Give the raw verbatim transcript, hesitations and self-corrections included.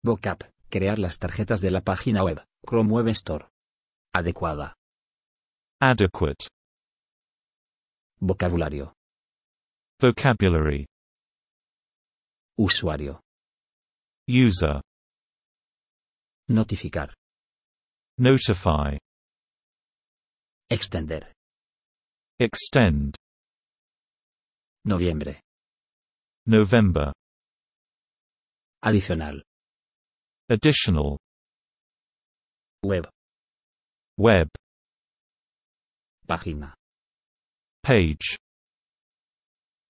Vocab, crear las tarjetas de la página web, Chrome Web Store. Adecuada. Adequate. Vocabulario. Vocabulary. Usuario. User. Notificar. Notify. Extender. Extend. Noviembre. November. Adicional. Additional. Web. Web. Página. Page.